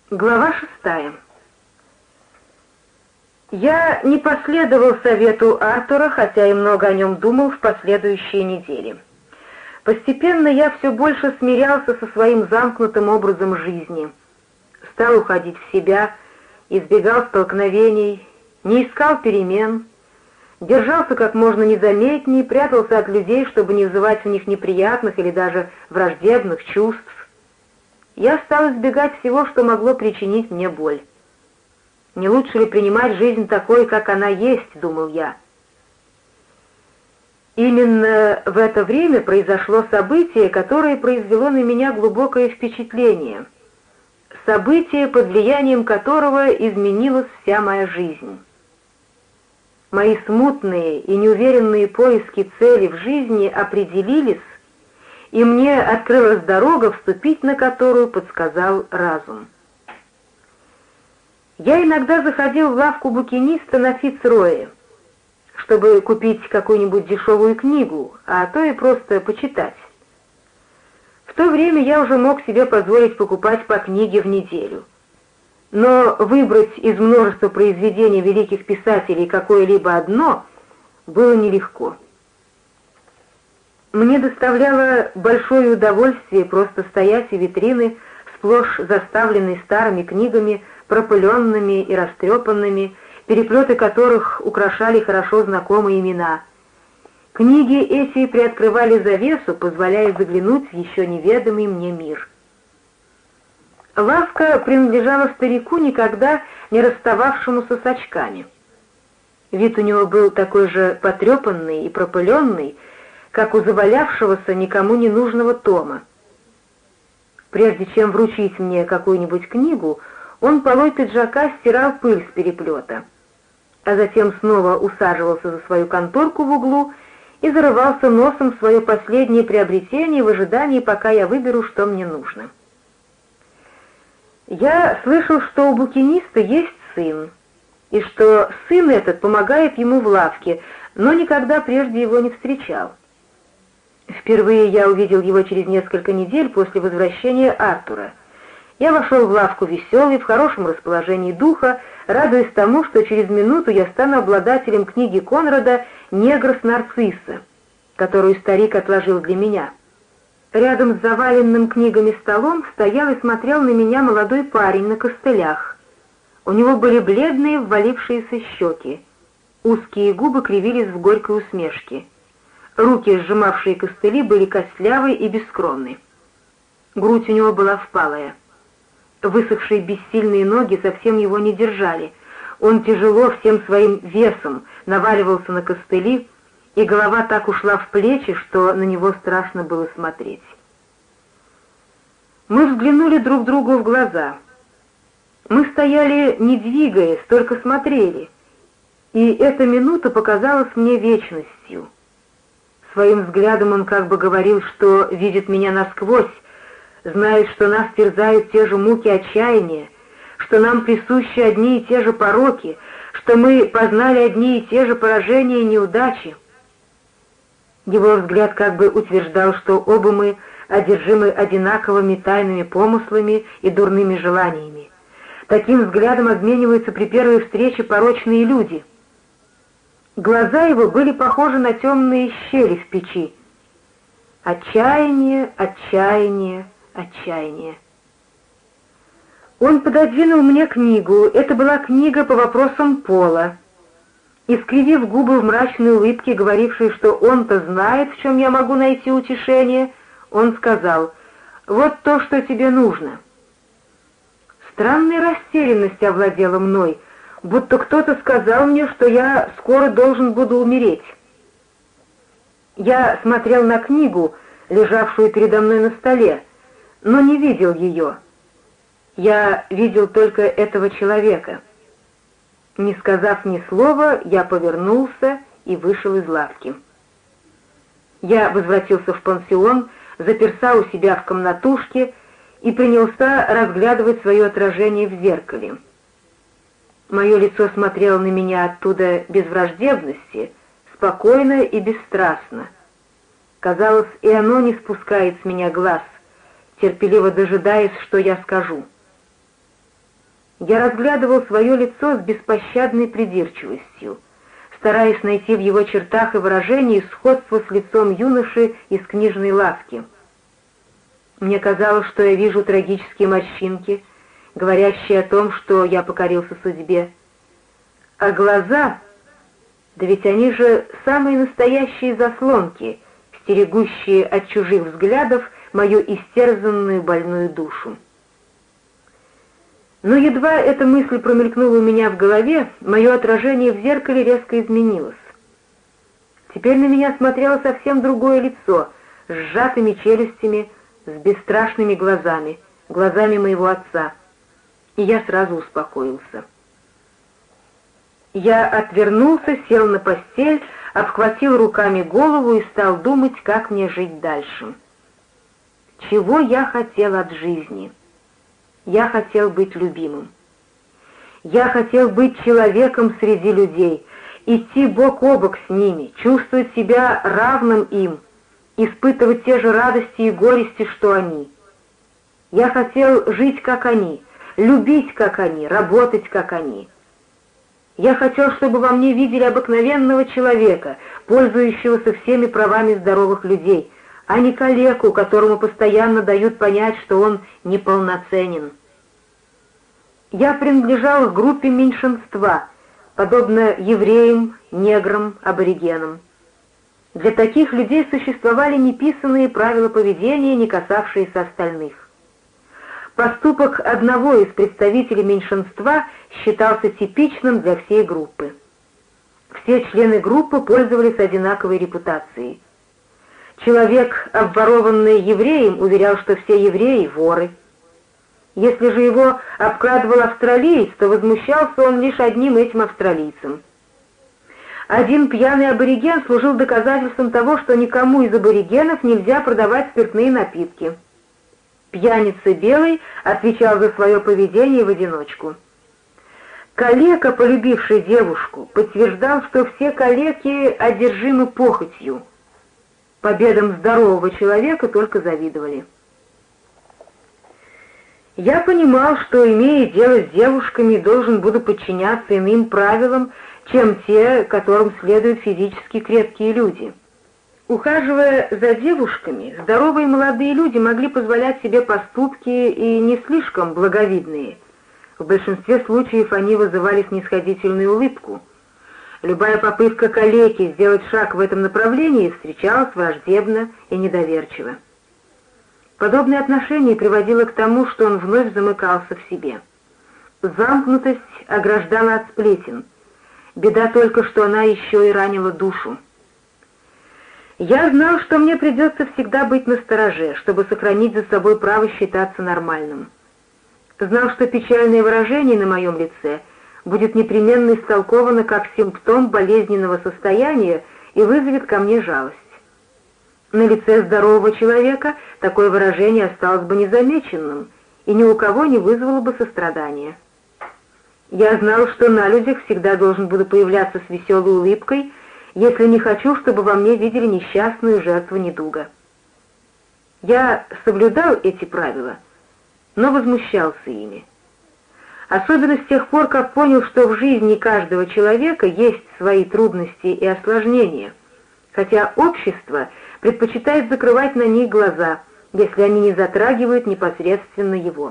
Глава 6. Я не последовал совету Артура, хотя и много о нем думал в последующие недели. Постепенно я все больше смирялся со своим замкнутым образом жизни, стал уходить в себя, избегал столкновений, не искал перемен, держался как можно незаметнее, прятался от людей, чтобы не вызывать у них неприятных или даже враждебных чувств. Я стал избегать всего, что могло причинить мне боль. Не лучше ли принимать жизнь такой, как она есть, думал я. Именно в это время произошло событие, которое произвело на меня глубокое впечатление. Событие, под влиянием которого изменилась вся моя жизнь. Мои смутные и неуверенные поиски цели в жизни определились, и мне открылась дорога, вступить на которую подсказал разум. Я иногда заходил в лавку букиниста на Фицрое, чтобы купить какую-нибудь дешевую книгу, а то и просто почитать. В то время я уже мог себе позволить покупать по книге в неделю. Но выбрать из множества произведений великих писателей какое-либо одно было нелегко. Мне доставляло большое удовольствие просто стоять у витрины, сплошь заставленной старыми книгами, пропыленными и растрепанными, переплеты которых украшали хорошо знакомые имена. Книги эти приоткрывали завесу, позволяя заглянуть в еще неведомый мне мир. Лавка принадлежала старику, никогда не расстававшемуся с очками. Вид у него был такой же потрепанный и пропыленный, как у завалявшегося никому не нужного тома. Прежде чем вручить мне какую-нибудь книгу, он полой пиджака стирал пыль с переплета, а затем снова усаживался за свою конторку в углу и зарывался носом в свое последнее приобретение в ожидании, пока я выберу, что мне нужно. Я слышал, что у букиниста есть сын, и что сын этот помогает ему в лавке, но никогда прежде его не встречал. Впервые я увидел его через несколько недель после возвращения Артура. Я вошел в лавку веселый, в хорошем расположении духа, радуясь тому, что через минуту я стану обладателем книги Конрада «Негр с нарцисса», которую старик отложил для меня. Рядом с заваленным книгами столом стоял и смотрел на меня молодой парень на костылях. У него были бледные, ввалившиеся щеки. Узкие губы кривились в горькой усмешке. Руки, сжимавшие костыли, были костлявые и бескровны. Грудь у него была впалая. Высохшие бессильные ноги совсем его не держали. Он тяжело всем своим весом наваливался на костыли, и голова так ушла в плечи, что на него страшно было смотреть. Мы взглянули друг другу в глаза. Мы стояли, не двигаясь, только смотрели, и эта минута показалась мне вечностью. Своим взглядом он как бы говорил, что видит меня насквозь, знает, что нас терзают те же муки отчаяния, что нам присущи одни и те же пороки, что мы познали одни и те же поражения и неудачи. Его взгляд как бы утверждал, что оба мы одержимы одинаковыми тайными помыслами и дурными желаниями. Таким взглядом обмениваются при первой встрече порочные люди. Глаза его были похожи на темные щели в печи. Отчаяние, отчаяние, отчаяние. Он пододвинул мне книгу. Это была книга по вопросам пола. Искривив губы в мрачной улыбке, говорившей, что он-то знает, в чем я могу найти утешение, он сказал: «Вот то, что тебе нужно». Странная растерянность овладела мной, будто кто-то сказал мне, что я скоро должен буду умереть. Я смотрел на книгу, лежавшую передо мной на столе, но не видел ее. Я видел только этого человека. Не сказав ни слова, я повернулся и вышел из лавки. Я возвратился в пансион, заперся у себя в комнатушке и принялся разглядывать свое отражение в зеркале. Мое лицо смотрело на меня оттуда без враждебности, спокойно и бесстрастно. Казалось, и оно не спускает с меня глаз, терпеливо дожидаясь, что я скажу. Я разглядывал свое лицо с беспощадной придирчивостью, стараясь найти в его чертах и выражении сходство с лицом юноши из книжной лавки. Мне казалось, что я вижу трагические морщинки, говорящие о том, что я покорился судьбе. А глаза, да ведь они же самые настоящие заслонки, стерегущие от чужих взглядов мою истерзанную больную душу. Но едва эта мысль промелькнула у меня в голове, мое отражение в зеркале резко изменилось. Теперь на меня смотрело совсем другое лицо, с сжатыми челюстями, с бесстрашными глазами, глазами моего отца, и я сразу успокоился. Я отвернулся, сел на постель, обхватил руками голову и стал думать, как мне жить дальше. Чего я хотел от жизни? Я хотел быть любимым. Я хотел быть человеком среди людей, идти бок о бок с ними, чувствовать себя равным им, испытывать те же радости и горести, что они. Я хотел жить, как они, любить, как они, работать, как они. Я хотел, чтобы во мне видели обыкновенного человека, пользующегося всеми правами здоровых людей, а не калеку, которому постоянно дают понять, что он неполноценен. Я принадлежал к группе меньшинства, подобно евреям, неграм, аборигенам. Для таких людей существовали неписанные правила поведения, не касавшиеся остальных. Поступок одного из представителей меньшинства считался типичным для всей группы. Все члены группы пользовались одинаковой репутацией. Человек, обворованный евреем, уверял, что все евреи — воры. Если же его обкрадывал австралиец, то возмущался он лишь одним этим австралийцем. Один пьяный абориген служил доказательством того, что никому из аборигенов нельзя продавать спиртные напитки. Пьяница белый отвечал за свое поведение в одиночку. Калека, полюбивший девушку, подтверждал, что все калеки одержимы похотью. Победам здорового человека только завидовали. Я понимал, что, имея дело с девушками, должен буду подчиняться иным правилам, чем те, которым следуют физически крепкие люди. Ухаживая за девушками, здоровые молодые люди могли позволять себе поступки и не слишком благовидные. В большинстве случаев они вызывали снисходительную улыбку. Любая попытка калеки сделать шаг в этом направлении встречалась враждебно и недоверчиво. Подобное отношение приводило к тому, что он вновь замыкался в себе. Замкнутость ограждала от сплетен. Беда только, что она еще и ранила душу. Я знал, что мне придется всегда быть настороже, чтобы сохранить за собой право считаться нормальным. Знал, что печальное выражение на моем лице будет непременно истолковано как симптом болезненного состояния и вызовет ко мне жалость. На лице здорового человека такое выражение осталось бы незамеченным и ни у кого не вызвало бы сострадания. Я знал, что на людях всегда должен буду появляться с веселой улыбкой, если не хочу, чтобы во мне видели несчастную жертву недуга. Я соблюдал эти правила, но возмущался ими. Особенно с тех пор, как понял, что в жизни каждого человека есть свои трудности и осложнения, хотя общество предпочитает закрывать на них глаза, если они не затрагивают непосредственно его.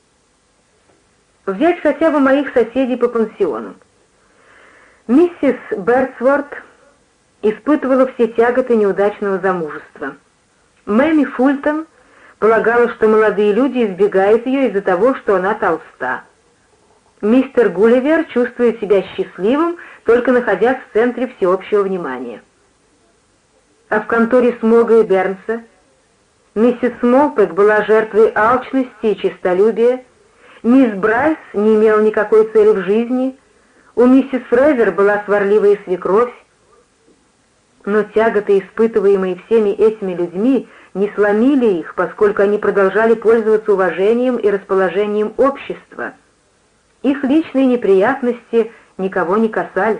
Взять хотя бы моих соседей по пансиону. Миссис Берцворт испытывала все тяготы неудачного замужества. Мэми Фултон полагала, что молодые люди избегают ее из-за того, что она толста. Мистер Гулливер чувствует себя счастливым, только находясь в центре всеобщего внимания. А в конторе Смога и Бернса миссис Смолпек была жертвой алчности и честолюбия, мисс Брайс не имела никакой цели в жизни, у миссис Фрезер была сварливая свекровь. Но тяготы, испытываемые всеми этими людьми, не сломили их, поскольку они продолжали пользоваться уважением и расположением общества. Их личные неприятности никого не касались.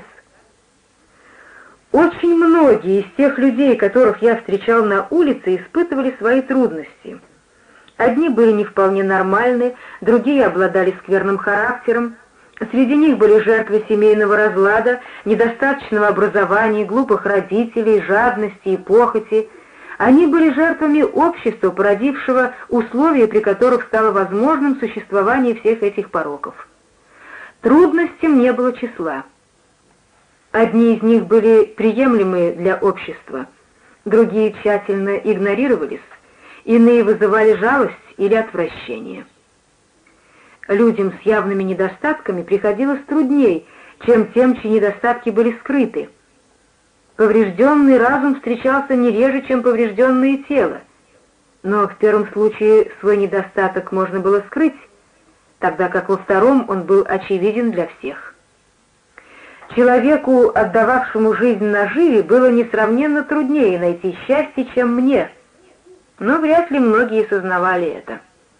Очень многие из тех людей, которых я встречал на улице, испытывали свои трудности. Одни были не вполне нормальны, другие обладали скверным характером. Среди них были жертвы семейного разлада, недостаточного образования, глупых родителей, жадности и похоти. Они были жертвами общества, породившего условия, при которых стало возможным существование всех этих пороков. Трудностям не было числа. Одни из них были приемлемы для общества, другие тщательно игнорировались, иные вызывали жалость или отвращение. Людям с явными недостатками приходилось трудней, чем тем, чьи недостатки были скрыты. Поврежденный разум встречался не реже, чем поврежденное тело, но в первом случае свой недостаток можно было скрыть, тогда как во втором он был очевиден для всех. Человеку, отдававшему жизнь наживе, было несравненно труднее найти счастье, чем мне, но вряд ли многие сознавали это.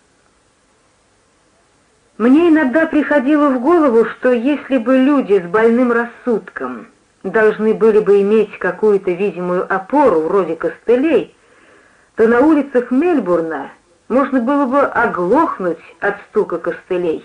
Мне иногда приходило в голову, что если бы люди с больным рассудком должны были бы иметь какую-то видимую опору, вроде костылей, то на улицах Мельбурна можно было бы оглохнуть от стука костылей.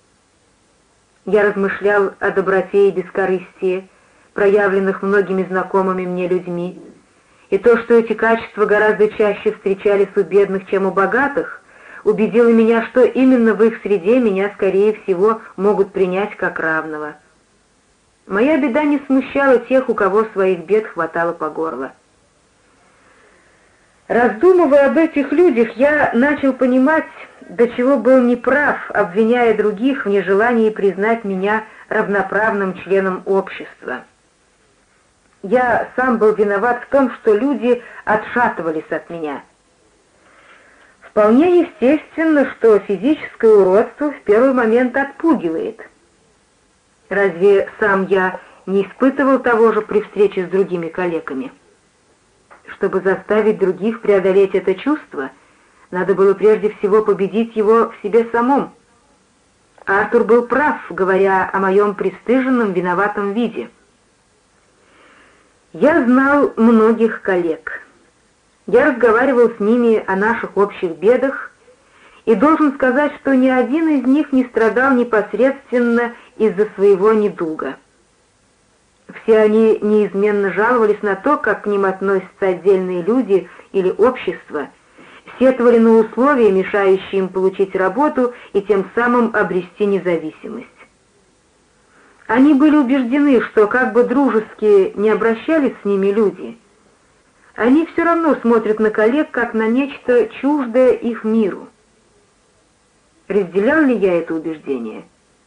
Я размышлял о доброте и бескорыстии, проявленных многими знакомыми мне людьми, и то, что эти качества гораздо чаще встречались у бедных, чем у богатых, убедило меня, что именно в их среде меня, скорее всего, могут принять как равного. Моя беда не смущала тех, у кого своих бед хватало по горло. Раздумывая об этих людях, я начал понимать, до чего был неправ, обвиняя других в нежелании признать меня равноправным членом общества. Я сам был виноват в том, что люди отшатывались от меня. Вполне естественно, что физическое уродство в первый момент отпугивает. Разве сам я не испытывал того же при встрече с другими калеками? Чтобы заставить других преодолеть это чувство, надо было прежде всего победить его в себе самом. Артур был прав, говоря о моем пристыженном, виноватом виде. Я знал многих коллег. Я разговаривал с ними о наших общих бедах и должен сказать, что ни один из них не страдал непосредственно из-за своего недуга. Все они неизменно жаловались на то, как к ним относятся отдельные люди или общество, сетовали на условия, мешающие им получить работу и тем самым обрести независимость. Они были убеждены, что как бы дружески не обращались с ними люди, они все равно смотрят на коллег как на нечто чуждое их миру. Разделял ли я это убеждение?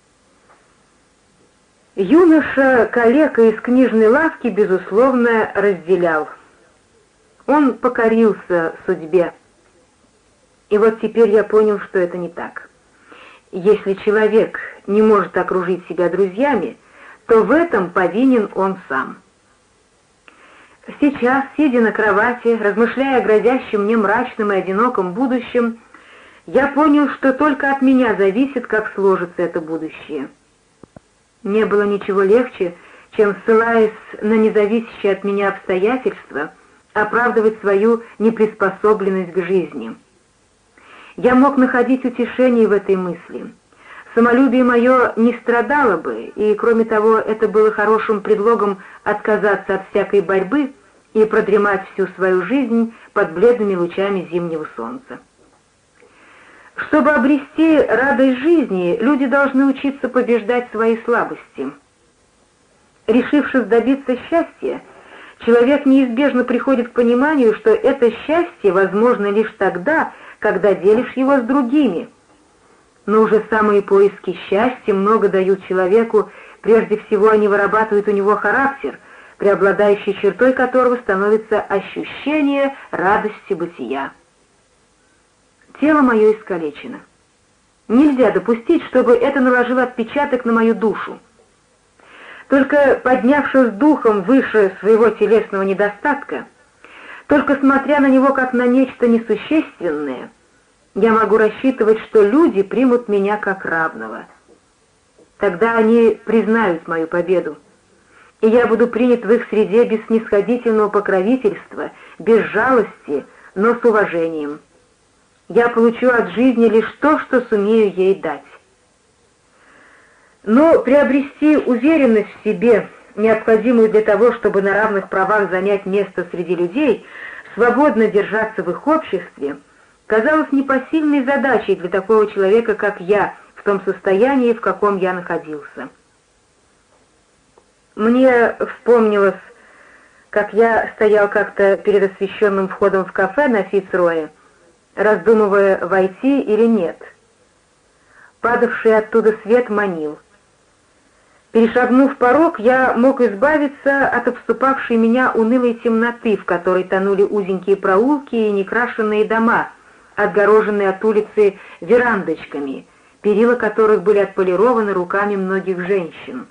Юноша-калека из книжной лавки, безусловно, разделял. Он покорился судьбе. И вот теперь я понял, что это не так. Если человек не может окружить себя друзьями, то в этом повинен он сам. Сейчас, сидя на кровати, размышляя о грозящем мне мрачном и одиноком будущем, я понял, что только от меня зависит, как сложится это будущее. Не было ничего легче, чем, ссылаясь на независящие от меня обстоятельства, оправдывать свою неприспособленность к жизни. Я мог находить утешение в этой мысли. Самолюбие мое не страдало бы, и, кроме того, это было хорошим предлогом отказаться от всякой борьбы и продремать всю свою жизнь под бледными лучами зимнего солнца. Чтобы обрести радость жизни, люди должны учиться побеждать свои слабости. Решившись добиться счастья, человек неизбежно приходит к пониманию, что это счастье возможно лишь тогда, когда делишь его с другими. Но уже самые поиски счастья много дают человеку, прежде всего они вырабатывают у него характер, преобладающей чертой которого становится ощущение радости бытия. Тело мое искалечено. Нельзя допустить, чтобы это наложило отпечаток на мою душу. Только поднявшись духом выше своего телесного недостатка, только смотря на него как на нечто несущественное, я могу рассчитывать, что люди примут меня как равного. Тогда они признают мою победу, и я буду принят в их среде без снисходительного покровительства, без жалости, но с уважением. я получу от жизни лишь то, что сумею ей дать. Но приобрести уверенность в себе, необходимую для того, чтобы на равных правах занять место среди людей, свободно держаться в их обществе, казалось непосильной задачей для такого человека, как я, в том состоянии, в каком я находился. Мне вспомнилось, как я стоял как-то перед освещенным входом в кафе на Фицрое, раздумывая, войти или нет. Падавший оттуда свет манил. Перешагнув порог, я мог избавиться от обступавшей меня унылой темноты, в которой тонули узенькие проулки и некрашенные дома, отгороженные от улицы верандочками, перила которых были отполированы руками многих женщин.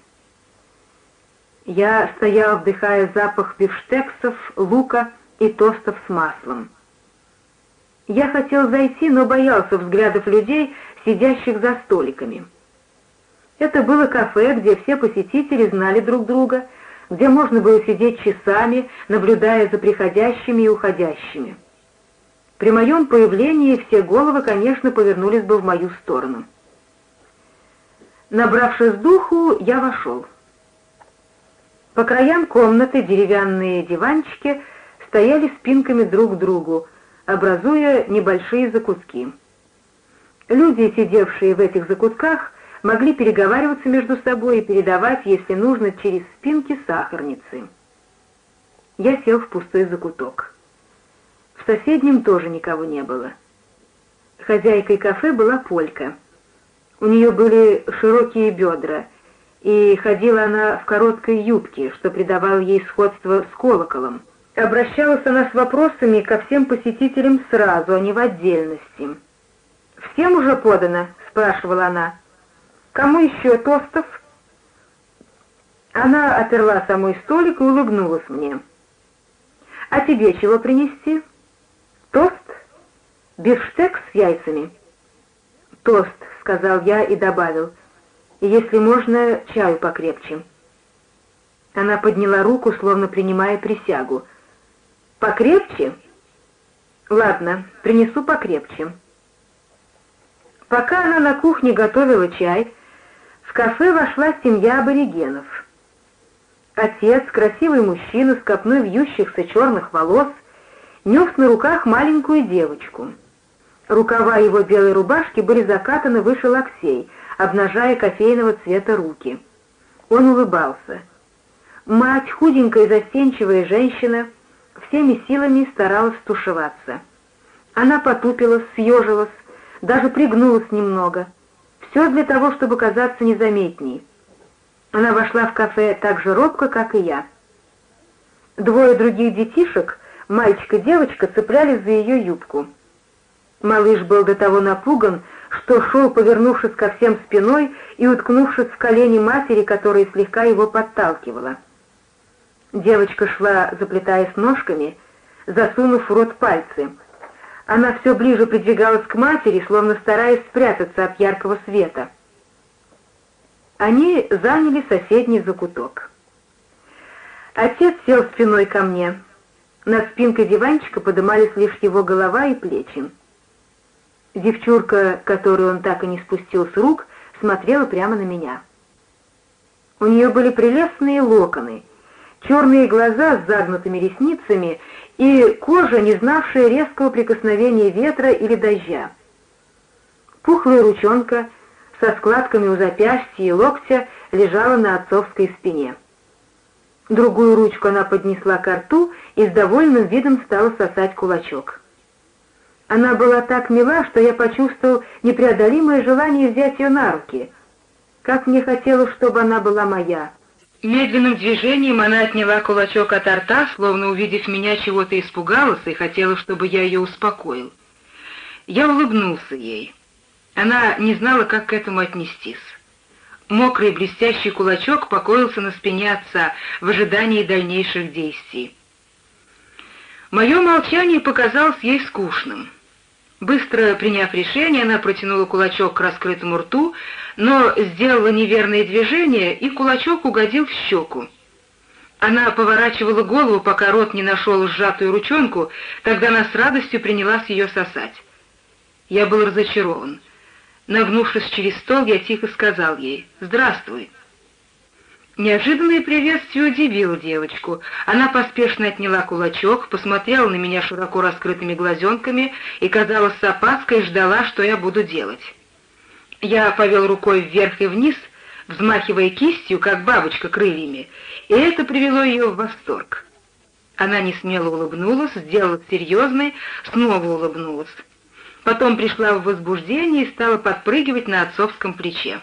Я стоял, вдыхая запах бифштексов, лука и тостов с маслом. Я хотел зайти, но боялся взглядов людей, сидящих за столиками. Это было кафе, где все посетители знали друг друга, где можно было сидеть часами, наблюдая за приходящими и уходящими. При моем появлении все головы, конечно, повернулись бы в мою сторону. Набравшись духу, я вошел. По краям комнаты деревянные диванчики стояли спинками друг к другу, образуя небольшие закутки. Люди, сидевшие в этих закутках, могли переговариваться между собой и передавать, если нужно, через спинки сахарницы. Я сел в пустой закуток. В соседнем тоже никого не было. Хозяйкой кафе была полька. У нее были широкие бедра, и ходила она в короткой юбке, что придавало ей сходство с колоколом. Обращалась она с вопросами ко всем посетителям сразу, а не в отдельности. «Всем уже подано?» — спрашивала она. «Кому еще тостов?» Она оперла самой столик и улыбнулась мне. «А тебе чего принести? Тост? Бифштекс с яйцами?» «Тост», — сказал я и добавил, «и если можно, чаю покрепче». Она подняла руку, словно принимая присягу. «Покрепче? Ладно, принесу покрепче». Пока она на кухне готовила чай, в кафе вошла семья аборигенов. Отец, красивый мужчина с копной вьющихся черных волос, нес на руках маленькую девочку. Рукава его белой рубашки были закатаны выше локтей, обнажая кофейного цвета руки. Он улыбался. Мать, худенькая и застенчивая женщина, всеми силами старалась стушеваться. Она потупилась, съежилась, даже пригнулась немного. Все для того, чтобы казаться незаметней. Она вошла в кафе так же робко, как и я. Двое других детишек, мальчик и девочка, цеплялись за ее юбку. Малыш был до того напуган, что шел, повернувшись ко всем спиной и уткнувшись в колени матери, которая слегка его подталкивала. Девочка шла, заплетаясь ножками, засунув в рот пальцы. Она все ближе придвигалась к матери, словно стараясь спрятаться от яркого света. Они заняли соседний закуток. Отец сел спиной ко мне. Над спинкой диванчика подымались лишь его голова и плечи. Девчурка, которую он так и не спустил с рук, смотрела прямо на меня. У нее были прелестные локоны, черные глаза с загнутыми ресницами и кожа, не знавшая резкого прикосновения ветра или дождя. Пухлая ручонка со складками у запястья и локтя лежала на отцовской спине. Другую ручку она поднесла ко рту и с довольным видом стала сосать кулачок. Она была так мила, что я почувствовал непреодолимое желание взять ее на руки. Как мне хотелось, чтобы она была моя. Медленным движением она отняла кулачок от рта, словно, увидев меня, чего-то испугалась и хотела, чтобы я ее успокоил. Я улыбнулся ей. Она не знала, как к этому отнестись. Мокрый блестящий кулачок покоился на спине отца в ожидании дальнейших действий. Мое молчание показалось ей скучным. Быстро приняв решение, она протянула кулачок к раскрытому рту, но сделала неверное движение, и кулачок угодил в щеку. Она поворачивала голову, пока рот не нашел сжатую ручонку, тогда она с радостью принялась ее сосать. Я был разочарован. Нагнувшись через стол, я тихо сказал ей: «Здравствуй». Неожиданное приветствие удивило девочку. Она поспешно отняла кулачок, посмотрела на меня широко раскрытыми глазенками и, казалось, с опаской ждала, что я буду делать. Я повел рукой вверх и вниз, взмахивая кистью, как бабочка крыльями, и это привело ее в восторг. Она несмело улыбнулась, сделала серьезной, снова улыбнулась. Потом пришла в возбуждение и стала подпрыгивать на отцовском плече.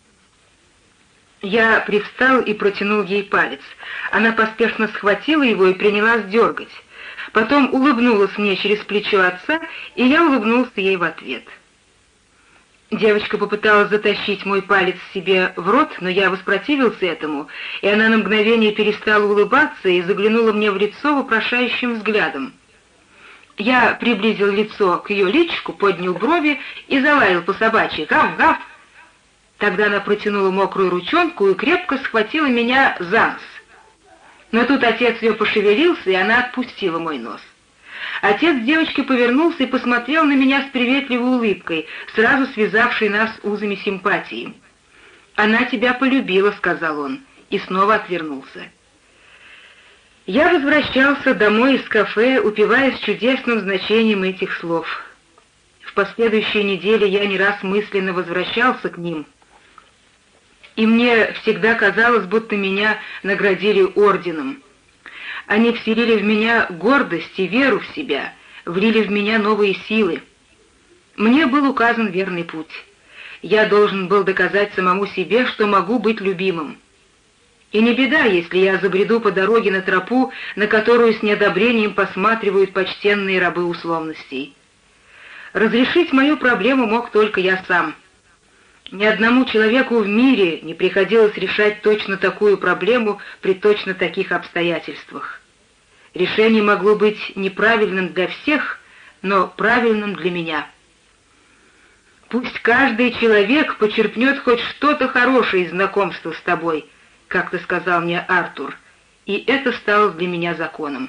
Я привстал и протянул ей палец. Она поспешно схватила его и принялась дергать. Потом улыбнулась мне через плечо отца, и я улыбнулся ей в ответ. Девочка попыталась затащить мой палец себе в рот, но я воспротивился этому, и она на мгновение перестала улыбаться и заглянула мне в лицо вопрошающим взглядом. Я приблизил лицо к ее личику, поднял брови и залаял по-собачьи: «Гав-гав!». Тогда она протянула мокрую ручонку и крепко схватила меня за нос. Но тут отец ее пошевелился, и она отпустила мой нос. Отец девочки повернулся и посмотрел на меня с приветливой улыбкой, сразу связавшей нас узами симпатии. «Она тебя полюбила», — сказал он, и снова отвернулся. Я возвращался домой из кафе, упиваясь чудесным значением этих слов. В последующие недели я не раз мысленно возвращался к ним, и мне всегда казалось, будто меня наградили орденом. Они вселили в меня гордость и веру в себя, влили в меня новые силы. Мне был указан верный путь. Я должен был доказать самому себе, что могу быть любимым. И не беда, если я забреду по дороге на тропу, на которую с неодобрением посматривают почтенные рабы условностей. Разрешить мою проблему мог только я сам. Ни одному человеку в мире не приходилось решать точно такую проблему при точно таких обстоятельствах. Решение могло быть неправильным для всех, но правильным для меня. «Пусть каждый человек почерпнет хоть что-то хорошее из знакомства с тобой», — как-то сказал мне Артур, и это стало для меня законом.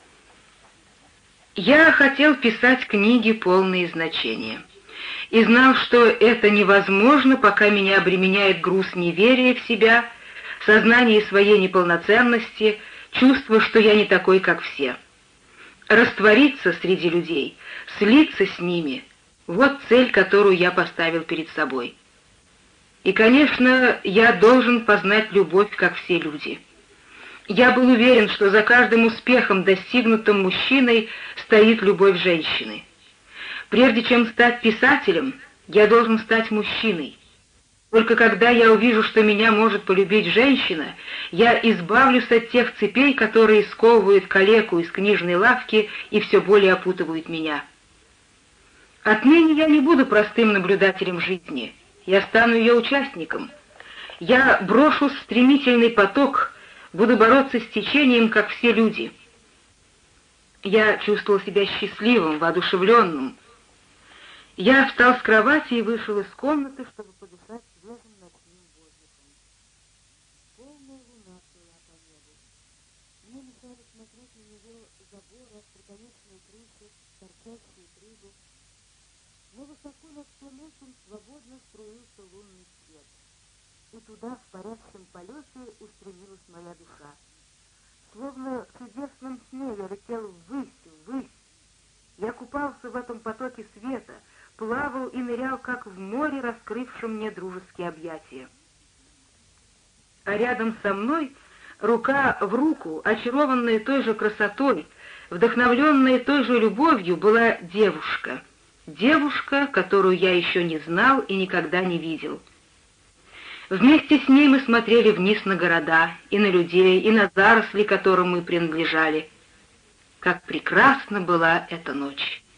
Я хотел писать книги, полные значения, и знал, что это невозможно, пока меня обременяет груз неверия в себя, сознание своей неполноценности, чувство, что я не такой, как все. Раствориться среди людей, слиться с ними — вот цель, которую я поставил перед собой. И, конечно, я должен познать любовь, как все люди. Я был уверен, что за каждым успехом, достигнутым мужчиной, стоит любовь женщины. Прежде чем стать писателем, я должен стать мужчиной. Только когда я увижу, что меня может полюбить женщина, я избавлюсь от тех цепей, которые сковывают калеку из книжной лавки и все более опутывают меня. Отныне я не буду простым наблюдателем жизни, я стану ее участником. Я брошусь в стремительный поток, буду бороться с течением, как все люди. Я чувствовал себя счастливым, воодушевленным. Я встал с кровати и вышел из комнаты, чтобы подышать свежим ночным воздухом. Полная луна плыла по небу. Мне мешали смотреть на него заборы, остроконечные крыши, торчащие трубы. Но высоко над всем этим свободно струился лунный свет. И туда, в парящем полете, устремилась моя душа. Словно в чудесном сне я летел ввысь, ввысь. Я купался в этом потоке света, плавал и нырял, как в море, раскрывшем мне дружеские объятия. А рядом со мной, рука в руку, очарованная той же красотой, вдохновленная той же любовью, была девушка. Девушка, которую я еще не знал и никогда не видел. Вместе с ней мы смотрели вниз на города, и на людей, и на заросли, которым мы принадлежали. Как прекрасна была эта ночь!